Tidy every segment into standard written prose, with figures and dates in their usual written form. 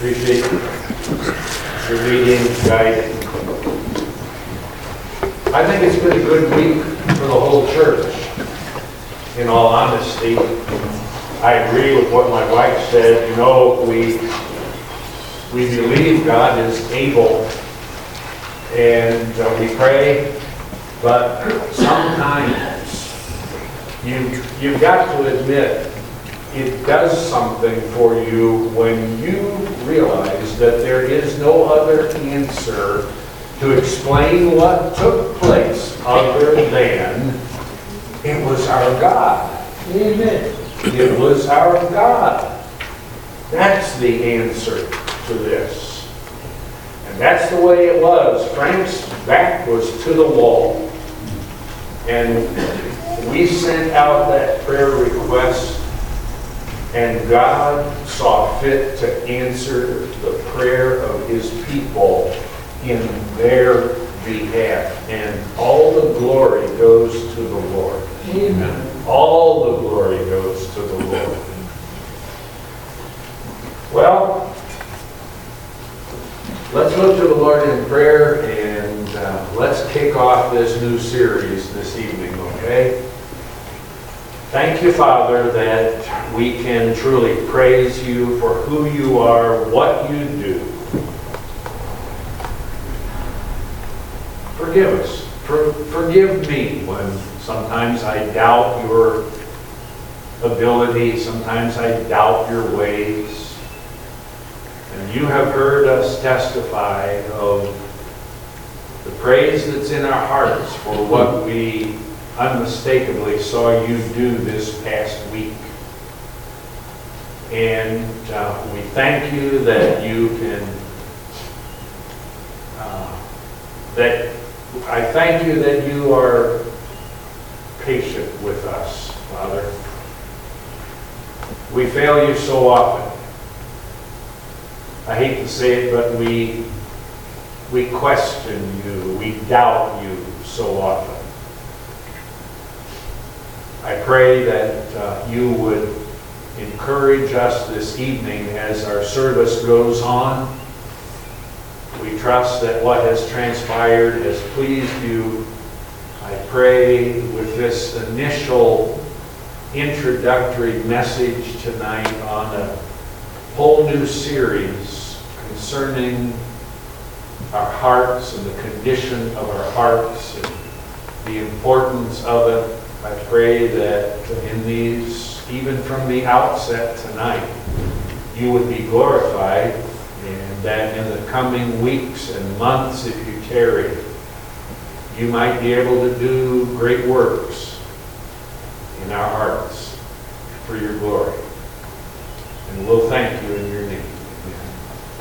Appreciate your reading, guiding. I think it's been a good week for the whole church, in all honesty. I agree with what my wife said. You know, we believe God is able, and we pray, but sometimes you've got to admit it does something for you when you realize that there is no other answer to explain what took place other than it was our God. Amen. It was our God. That's the answer to this. And that's the way it was. Frank's back was to the wall. And we sent out that prayer request, and God saw fit to answer the prayer of His people in their behalf. And all the glory goes to the Lord. Amen. All the glory goes to the Lord. Well, let's look to the Lord in prayer, and let's kick off this new series this evening, okay? Thank you, Father, that we can truly praise you for who you are, what you do. Forgive us. Forgive me when sometimes I doubt your ability, sometimes I doubt your ways. And you have heard us testify of the praise that's in our hearts for what we unmistakably saw you do this past week. And we thank you that you can, I thank you that you are patient with us, Father. We fail you so often. I hate to say it, but we question you, we doubt you so often. I pray that you would encourage us this evening as our service goes on. We trust that what has transpired has pleased you. I pray with this initial introductory message tonight on a whole new series concerning our hearts and the condition of our hearts and the importance of it. I pray that in these, even from the outset tonight, you would be glorified, and that in the coming weeks and months, if you tarry, you might be able to do great works in our hearts for your glory. And we'll thank you in your name. Amen.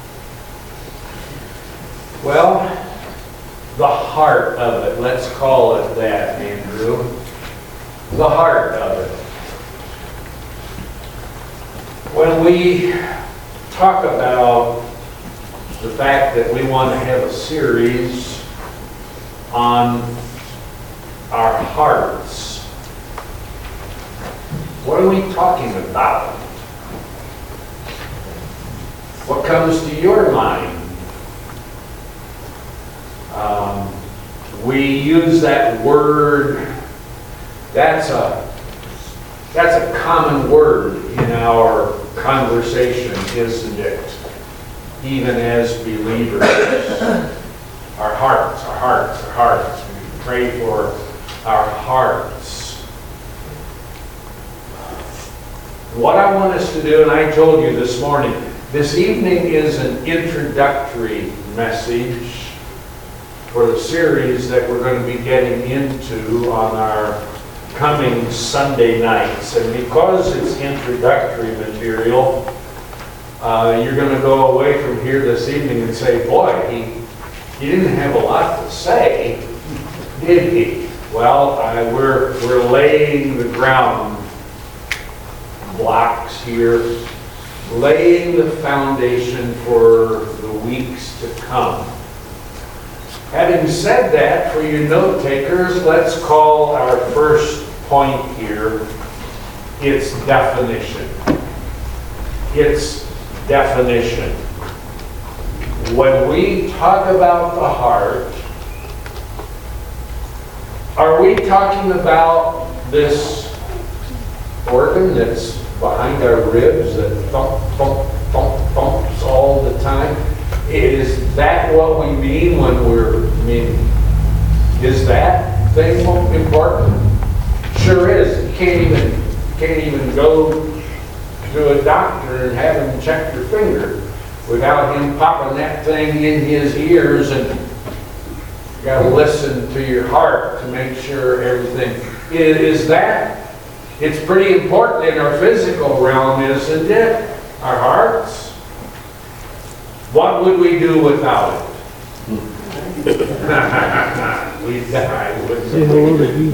Well, the heart of it, let's call it that, Andrew. The heart of it. When we talk about the fact that we want to have a series on our hearts, what are we talking about? What comes to your mind? We use that word. That's a common word in our conversation, isn't it? Even as believers. Our hearts, our hearts, our hearts. We pray for our hearts. What I want us to do, and I told you this morning, this evening is an introductory message for the series that we're going to be getting into on our coming Sunday nights. And because it's introductory material, you're going to go away from here this evening and say, boy, he didn't have a lot to say, did he? Well, we're laying the ground blocks here, laying the foundation for the weeks to come. Having said that, for you note takers, let's call our first point here its definition. Its definition. when we talk about the heart, are we talking about this organ that's behind our ribs that thump, thump, thump, thumps all the time? Is that what we mean when is that thing important? Sure is. You can't even go to a doctor and have him check your finger without him popping that thing in his ears, and you got to listen to your heart to make sure everything is that. It's pretty important in our physical realm, isn't it? Our hearts. What would we do without it? We die, wouldn't we?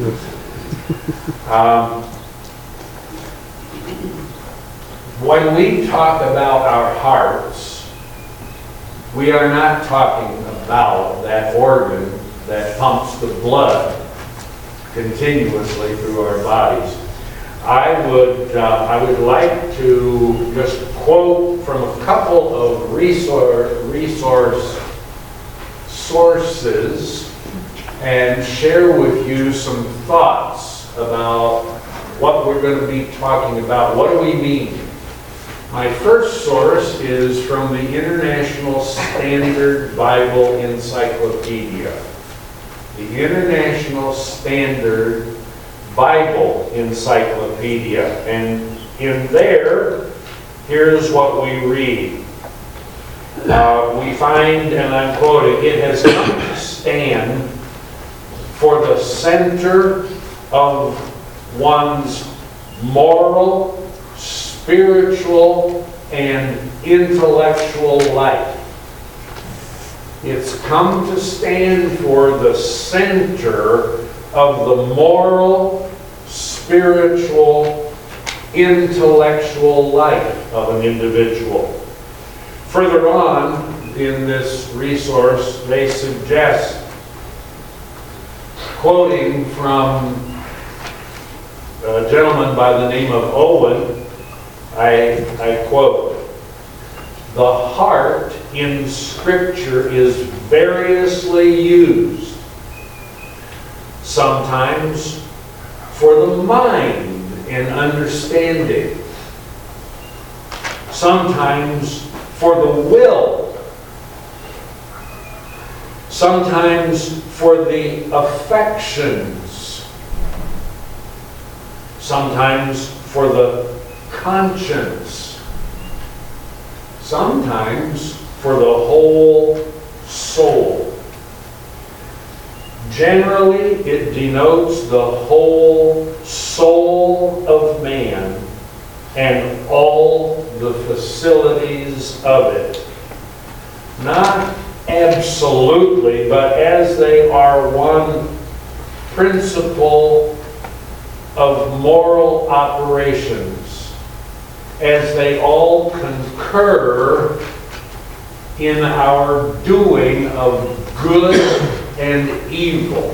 When we talk about our hearts, we are not talking about that organ that pumps the blood continuously through our bodies. I would like to just quote from a couple of sources and share with you some thoughts about what we're going to be talking about. What do we mean? My first source is from the International Standard Bible Encyclopedia. The International Standard Bible Encyclopedia. And in there, here's what we read. We find, and I'm quoting, it has come to stand for the center of one's moral, spiritual, and intellectual life. It's come to stand for the center of the moral, spiritual, intellectual life of an individual. Further on in this resource, they suggest, quoting from a gentleman by the name of Owen, I quote, "The heart in Scripture is variously used, sometimes for the mind and understanding, sometimes for the will, sometimes for the affections, sometimes for the conscience, sometimes for the whole soul. Generally, it denotes the whole soul of man and all the facilities of it. Not absolutely, but as they are one principle of moral operations, as they all concur in our doing of good and evil.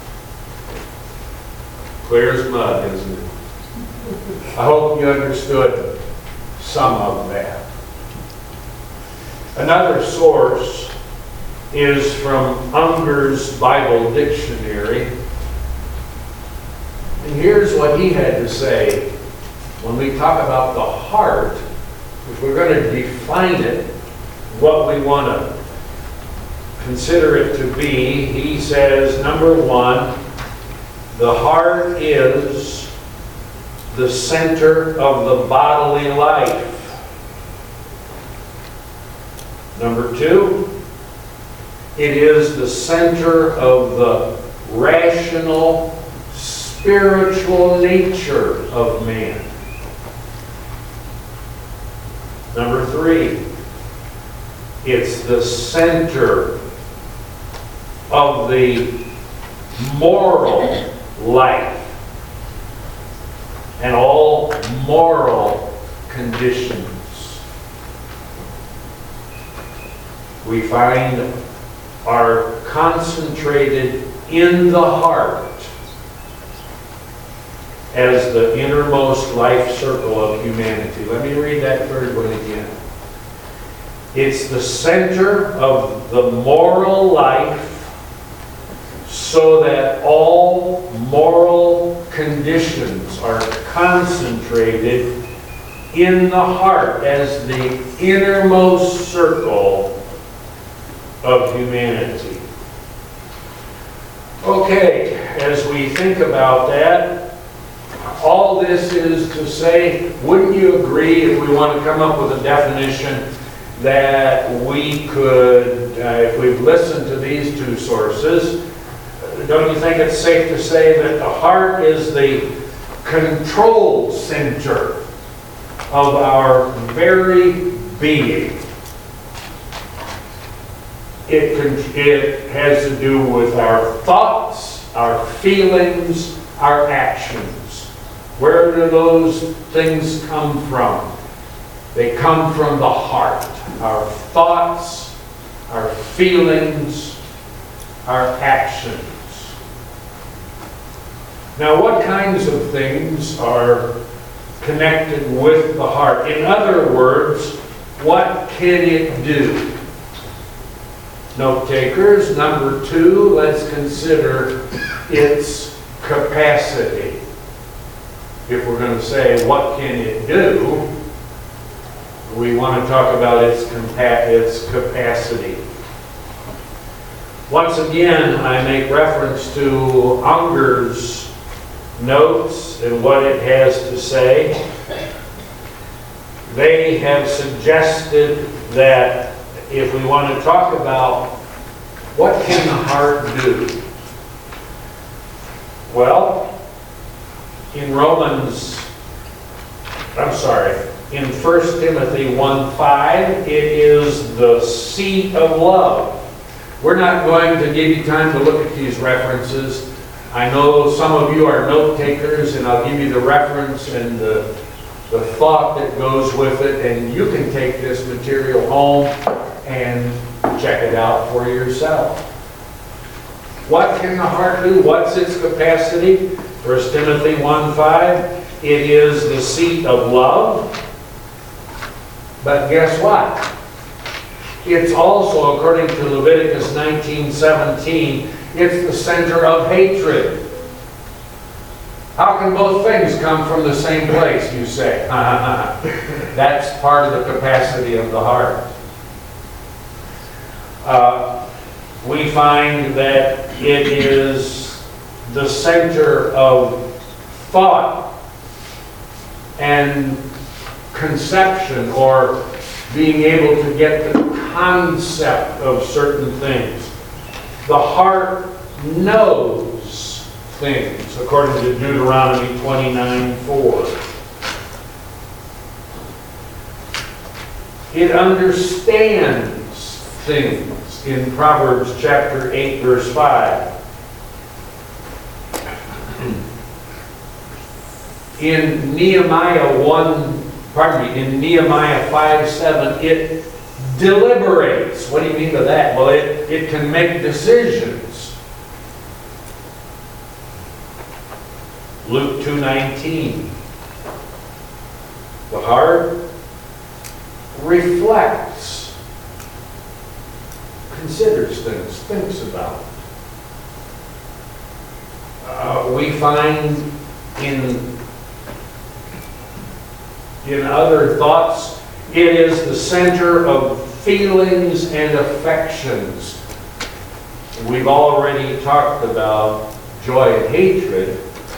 Clear as mud, isn't it? I hope you understood some of that. Another source is from Unger's Bible Dictionary. And here's what he had to say when we talk about the heart. If we're going to define it, what we want to consider it to be, he says, number one, the heart is the center of the bodily life. Number two, it is the center of the rational, spiritual nature of man. Number three, it's the center of the moral life and all moral conditions. We find are concentrated in the heart as the innermost life circle of humanity. Let me read that third one again. It's the center of the moral life, so that all moral conditions are concentrated in the heart as the innermost circle of humanity. Okay, as we think about that, all this is to say, wouldn't you agree, if we want to come up with a definition, that we could, if we've listened to these two sources, don't you think it's safe to say that the heart is the control center of our very being? It has to do with our thoughts, our feelings, our actions. Where do those things come from? They come from the heart. Our thoughts, our feelings, our actions. Now, what kinds of things are connected with the heart? In other words, what can it do? Note takers, number 2, let's consider its capacity. If we're going to say, what can it do? We want to talk about its capacity. Once again, I make reference to Unger's notes and what it has to say. They have suggested that if we want to talk about what can the heart do? Well, in in 1 Timothy 1:5, it is the seat of love. We're not going to give you time to look at these references. I know some of you are note takers, and I'll give you the reference and the thought that goes with it, and you can take this material home and check it out for yourself. What can the heart do? What's its capacity? 1 Timothy 1:5, it is the seat of love. But guess what? It's also, according to Leviticus 19:17, it's the center of hatred. How can both things come from the same place, you say? That's part of the capacity of the heart. We find that it is the center of thought and conception, or being able to get the concept of certain things. The heart knows things, according to Deuteronomy 29:4. It understands things in Proverbs chapter 8, verse 5. In Nehemiah 5:7, it deliberates. What do you mean by that? Well, it can make decisions. Luke 2:19. The heart reflects, considers things, thinks about it. We find in other thoughts, it is the center of feelings and affections. We've already talked about joy and hatred.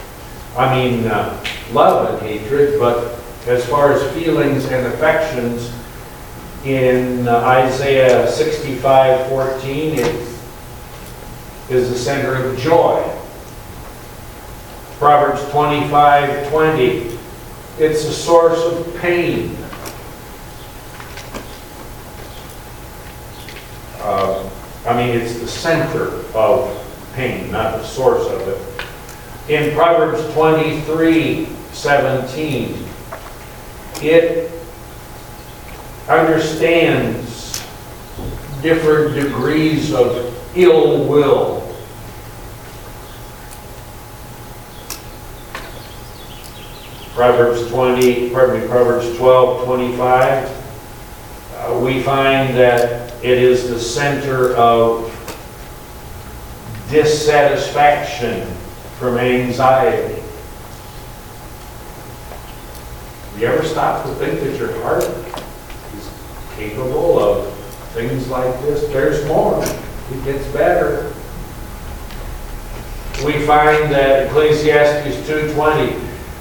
Love and hatred, but as far as feelings and affections, in Isaiah 65:14, it is the center of joy. Proverbs 25:20, it's a source of pain. It's the center of pain, not the source of it. In Proverbs 23:17, it understands different degrees of ill will. Proverbs 12:25. we find that it is the center of dissatisfaction from anxiety. You ever stop to think that your heart is capable of things like this? There's more. It gets better. We find that Ecclesiastes 2:20,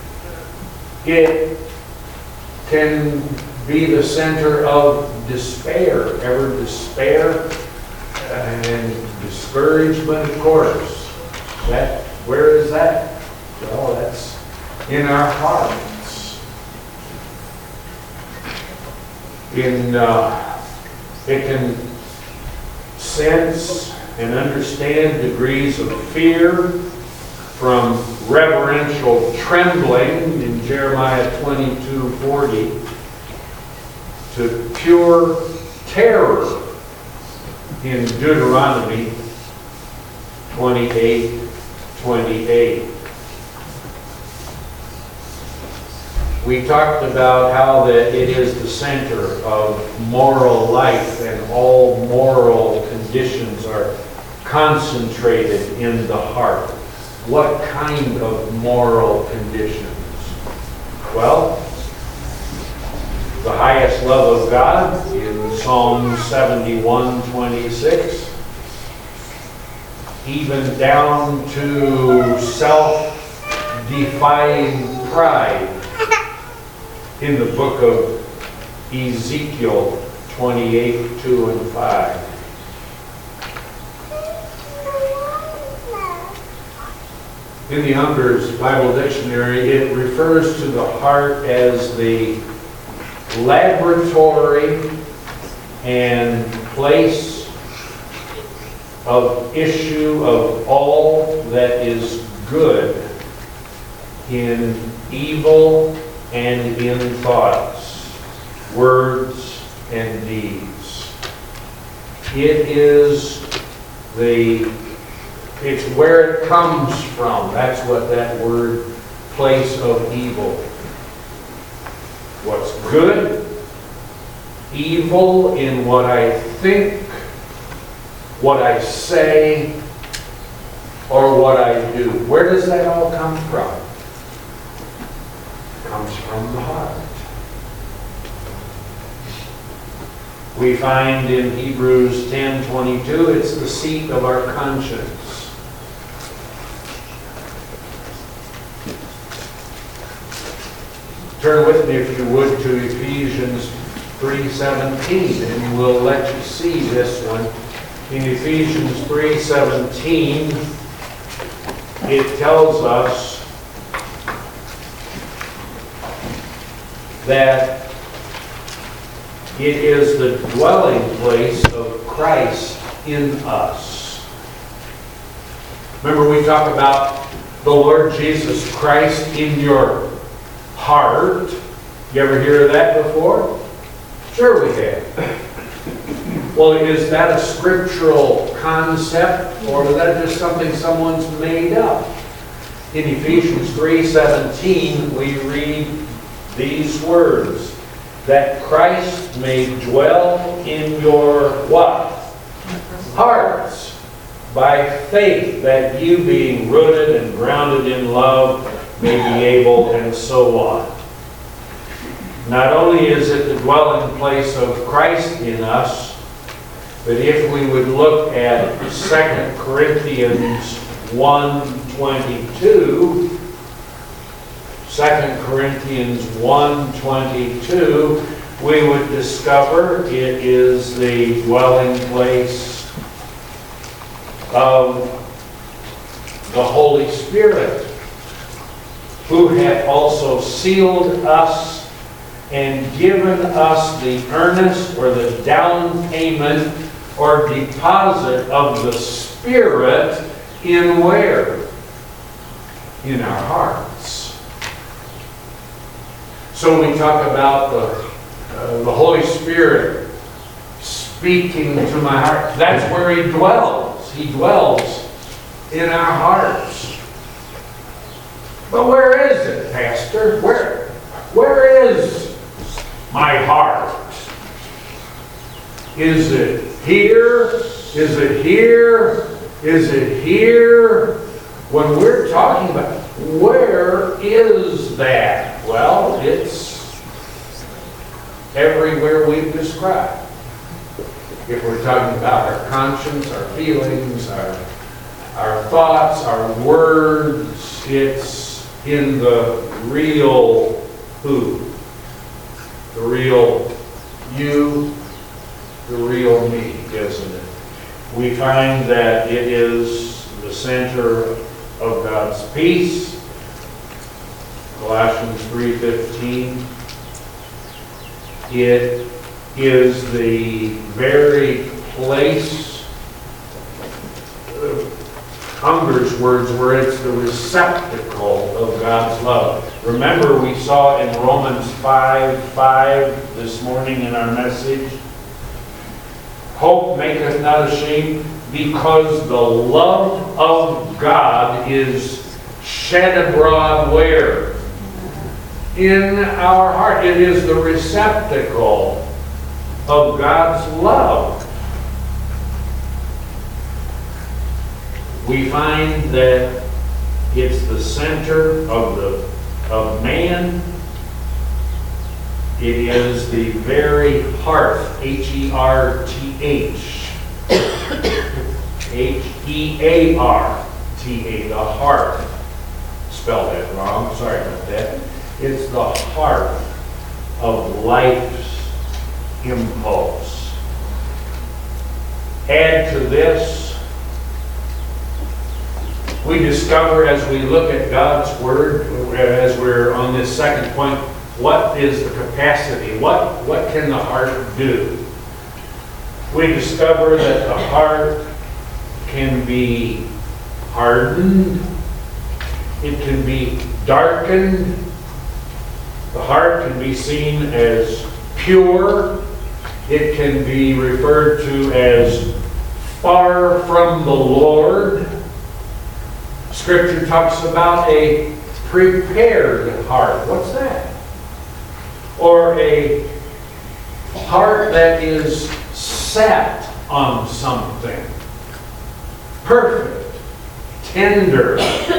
it can be the center of despair. Ever despair? And discouragement, of course. Where is that? Well, that's in our hearts. It can sense and understand degrees of fear, from reverential trembling in Jeremiah 22:40 to pure terror in Deuteronomy 28:28. We talked about how that it is the center of moral life, and all moral conditions are concentrated in the heart. What kind of moral conditions? Well, the highest love of God in Psalm 71:26, even down to self-defying pride in the book of Ezekiel 28:2-5. In the Younger's Bible Dictionary, it refers to the heart as the laboratory and place of issue of all that is good in evil and in thoughts, words, and deeds. It's where it comes from. That's what that word, place of evil. What's good, evil in what I think, what I say, or what I do. Where does that all come from? It comes from the heart. We find in Hebrews 10:22, it's the seat of our conscience. Turn with me, if you would, to Ephesians 3:17, and we'll let you see this one. In Ephesians 3:17, it tells us that it is the dwelling place of Christ in us. Remember, we talk about the Lord Jesus Christ in your heart. You ever hear of that before? Sure we have. Well, is that a scriptural concept, or is that just something someone's made up? In Ephesians 3:17, we read these words, that Christ may dwell in your what? Hearts, by faith, that you being rooted and grounded in love may be able, and so on. Not only is it the dwelling place of Christ in us, but if we would look at 2 Corinthians 1:22, 2 Corinthians 1:22, we would discover it is the dwelling place of the Holy Spirit, who hath also sealed us and given us the earnest, or the down payment or deposit of the Spirit in where? In our hearts. So when we talk about the Holy Spirit speaking to my heart, that's where He dwells. He dwells in our hearts. But where is it, Pastor? Where is my heart? Is it here? Is it here? Is it here? When we're talking about, where is that? Well, it's everywhere we've described. If we're talking about our conscience, our feelings, our thoughts, our words, it's in the real who? The real you, the real me, isn't it? We find that it is the center of God's peace. Colossians 3:15. It is the very place, Unger's words, where it's the receptacle of God's love. Remember, we saw in Romans 5:5 this morning in our message, hope maketh not ashamed, because the love of God is shed abroad where? In our heart. It is the receptacle of God's love. We find that it's the center of man. It is the very hearth, H-E-R-T-H, H-E-A-R-T-A, the hearth. Spelled that wrong, sorry about that. It's the heart of life's impulse. Add to this, we discover as we look at God's Word, as we're on this second point, what is the capacity? What can the heart do? We discover that the heart can be hardened. It can be darkened. The heart can be seen as pure. It can be referred to as far from the Lord. Scripture talks about a prepared heart. What's that? Or a heart that is set on something. Perfect, tender,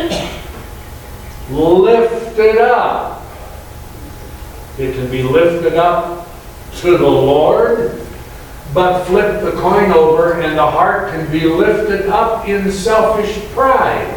lifted up. It can be lifted up to the Lord, but flip the coin over and the heart can be lifted up in selfish pride.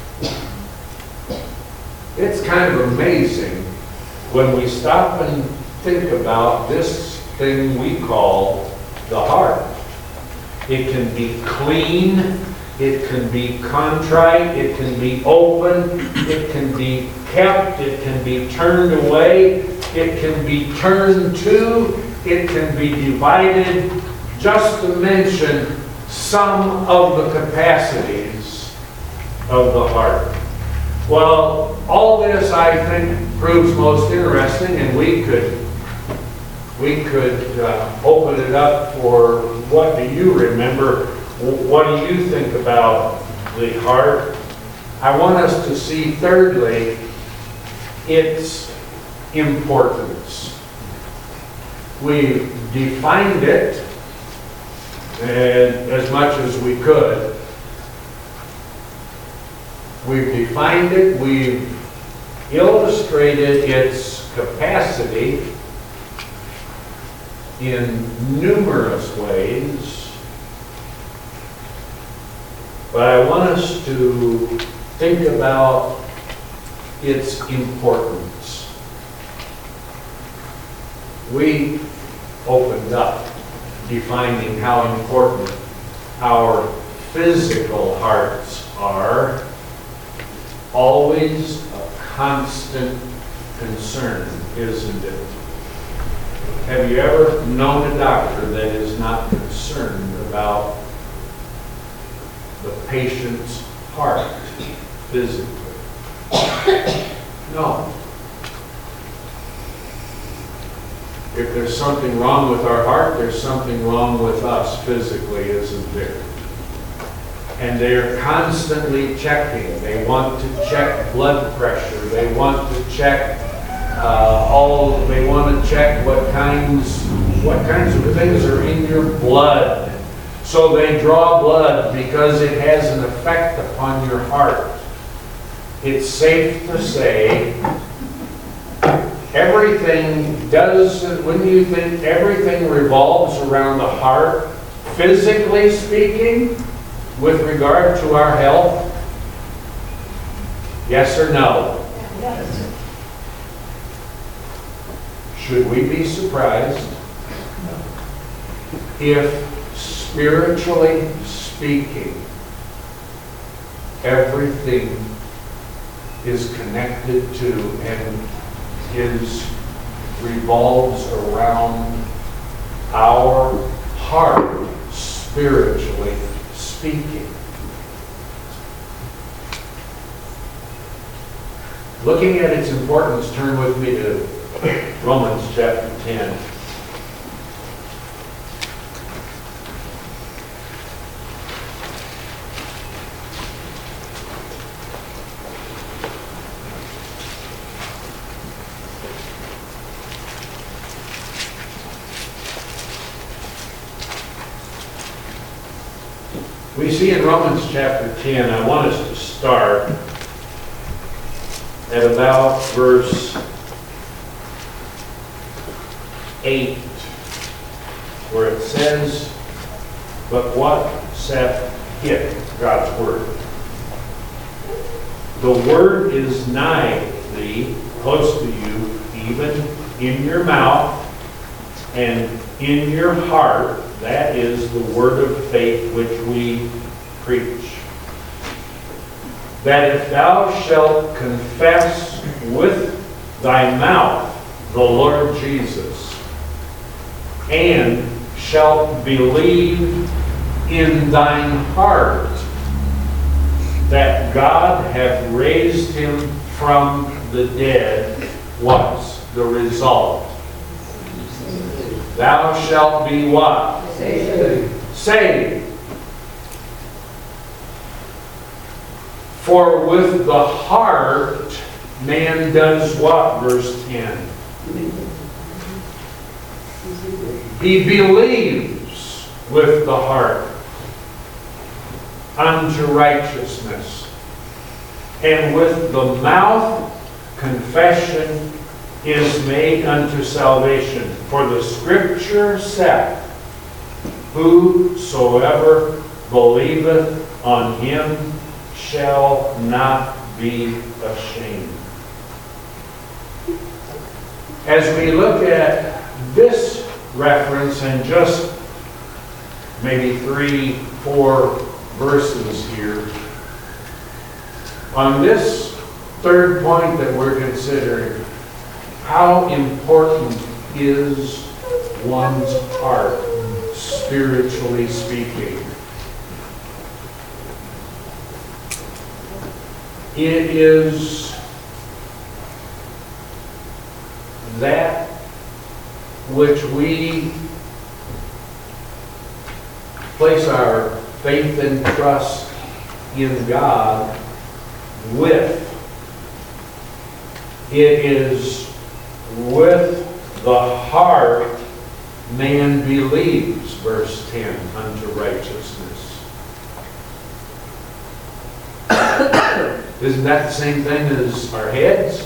It's kind of amazing when we stop and think about this thing we call the heart. It can be clean, it can be contrite, it can be open, it can be kept, it can be turned away, it can be turned to, it can be divided, just to mention some of the capacities of the heart. Well, all this I think proves most interesting, and we could open it up for what do you remember? What do you think about the heart? I want us to see, thirdly, its importance. We've defined it as much as we could. We've defined it, we've illustrated its capacity in numerous ways, but I want us to think about its importance. We opened up defining how important our physical hearts are. Always a constant concern, isn't it? Have you ever known a doctor that is not concerned about the patient's heart physically? No. If there's something wrong with our heart, there's something wrong with us physically, isn't there? And they're constantly checking. They want to check blood pressure. They want to check they want to check what kinds of things are in your blood. blood. So they draw blood because it has an effect upon your heart. It's safe to say everything does, wouldn't you think everything revolves around the heart, physically speaking, with regard to our health? Yes or no? Yes. Should we be surprised if, spiritually speaking, everything is connected to and revolves around our heart, spiritually speaking? Looking at its importance, turn with me to Romans chapter 10. We see in Romans chapter 10, I want us to start at about verse 8, where it says, "But what saith it?" God's word. "The word is nigh thee, close to you, even in your mouth and in your heart." That is the word of faith which we preach. "That if thou shalt confess with thy mouth the Lord Jesus, and shalt believe in thine heart that God hath raised him from the dead," what's the result? Thou shalt be what? Saved. Saved. "For with the heart man does what?" Verse 10. He believes with the heart unto righteousness, and with the mouth confession is made unto salvation. For the Scripture saith, "Whosoever believeth on him shall not be ashamed." As we look at this reference and just maybe 3-4 verses here, on this third point that we're considering, how important is one's heart, spiritually speaking? It is that which we place our faith and trust in God with. It is with the heart man believes, verse 10, unto righteousness. Isn't that the same thing as our heads?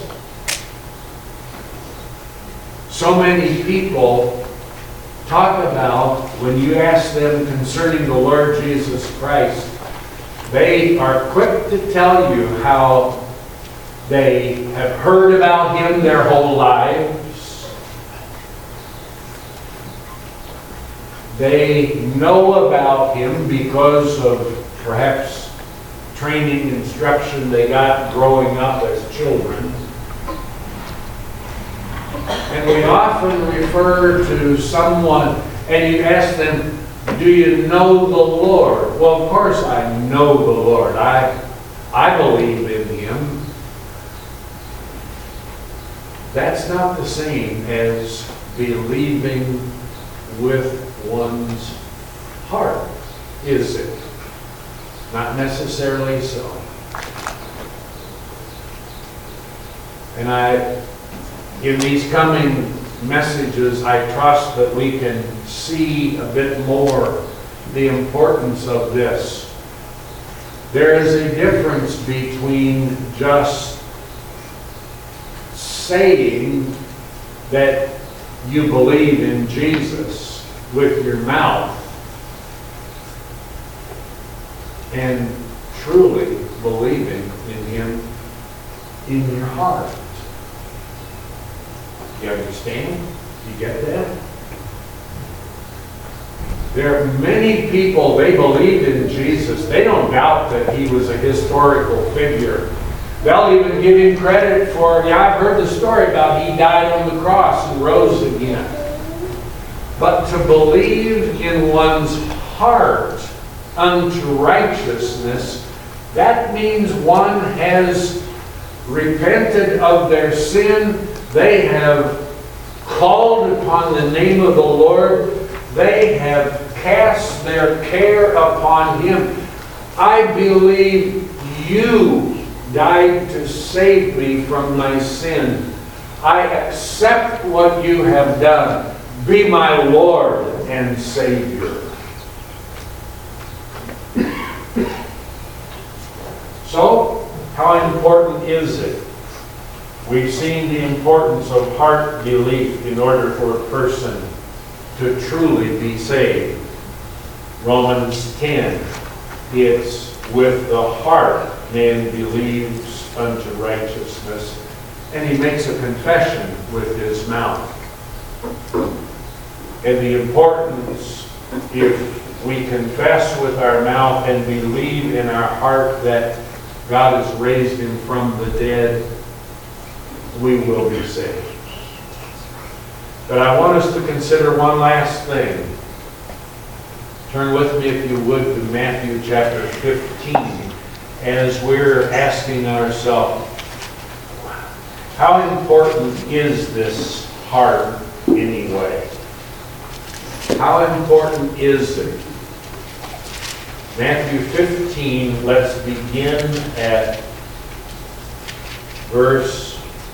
So many people talk about, when you ask them concerning the Lord Jesus Christ, they are quick to tell you how they have heard about him their whole lives. They know about him because of perhaps training, instruction they got growing up as children. And we often refer to someone, and you ask them, "Do you know the Lord?" Well, of course I know the Lord. I believe in him. That's not the same as believing with one's heart, is it? Not necessarily so. And in these coming messages, I trust that we can see a bit more the importance of this. There is a difference between just saying that you believe in Jesus with your mouth and truly believing in Him in your heart. You understand? You get that? There are many people, they believed in Jesus. They don't doubt that He was a historical figure. They'll even give Him credit for, I've heard the story about He died on the cross and rose again. But to believe in one's heart unto righteousness, that means one has repented of their sin. They have called upon the name of the Lord. They have cast their care upon Him. I believe You died to save me from my sin. I accept what You have done. Be my Lord and Savior. So, how important is it? We've seen the importance of heart belief in order for a person to truly be saved. Romans 10, it's with the heart man believes unto righteousness, and he makes a confession with his mouth. And the importance, if we confess with our mouth and believe in our heart that God has raised Him from the dead, we will be saved. But I want us to consider one last thing. Turn with me, if you would, to Matthew chapter 15, as we're asking ourselves, how important is this heart anyway? How important is it? Matthew 15, let's begin at verse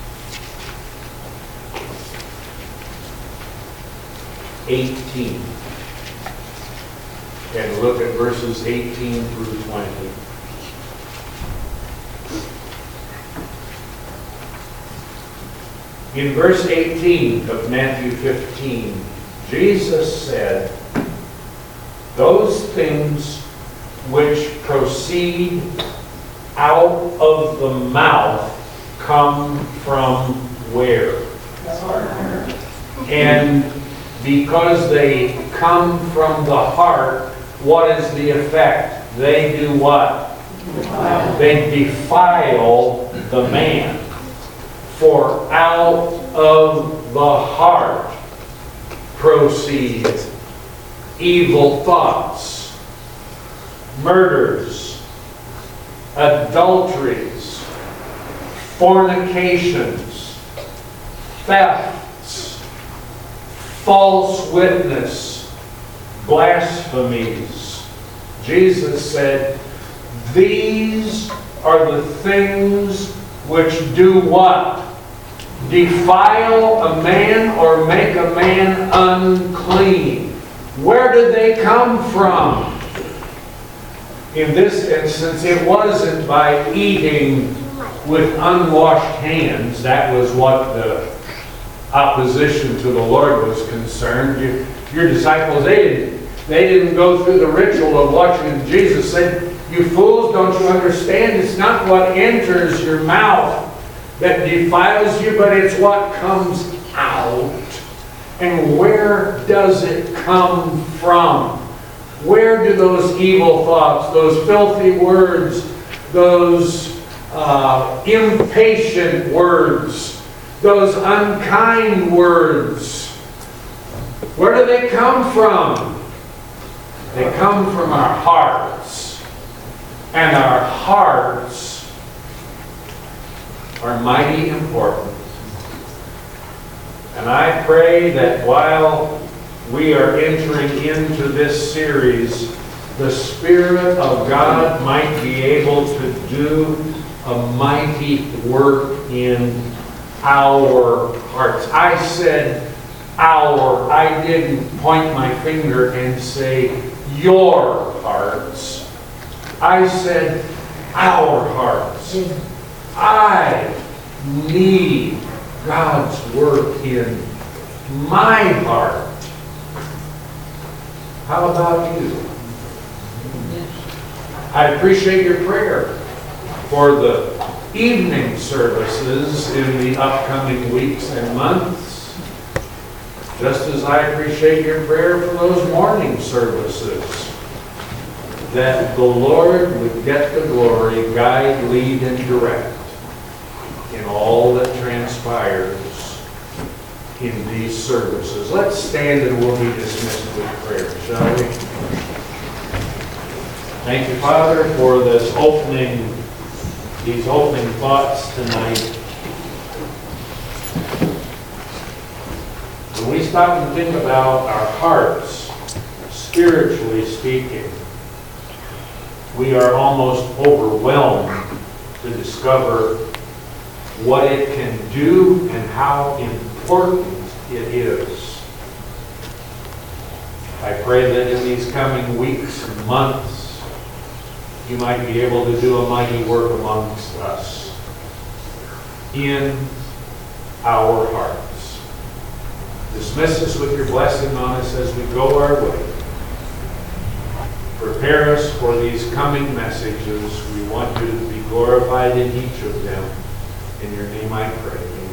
18. And look at verses 18 through 20. In verse 18 of Matthew 15, Jesus said, "Those things which proceed out of the mouth come from where?" And because they come from the heart, what is the effect? They do what? They defile the man. For out of the heart proceed evil thoughts, murders, adulteries, fornications, thefts, false witness, blasphemies. Jesus said, these are the things which do what? Defile a man or make a man unclean. Where did they come from? In this instance, it wasn't by eating with unwashed hands. That was what the opposition to the Lord was concerned. Your disciples, they didn't go through the ritual of washing. Jesus said, "You fools, don't you understand? It's not what enters your mouth that defiles you, but it's what comes out." And where does it come from? Where do those evil thoughts, those filthy words, those impatient words, those unkind words, where do they come from? They come from our hearts. And our hearts are mighty important. And I pray that while we are entering into this series, the Spirit of God might be able to do a mighty work in our hearts. I said our. I didn't point my finger and say your hearts. I said our hearts. I need God's work in my heart. How about you? I appreciate your prayer for the evening services in the upcoming weeks and months, just as I appreciate your prayer for those morning services, that the Lord would get the glory, guide, lead, and direct in all that transpires in these services. Let's stand and we'll be dismissed with prayer, shall we? Thank you, Father, for these opening thoughts tonight. When we stop and think about our hearts, spiritually speaking, we are almost overwhelmed to discover what it can do and how important it is. I pray that in these coming weeks and months, you might be able to do a mighty work amongst us in our hearts. Dismiss us with your blessing on us as we go our way. Prepare us for these coming messages. We want you to be glorified in each of them. In your name I pray.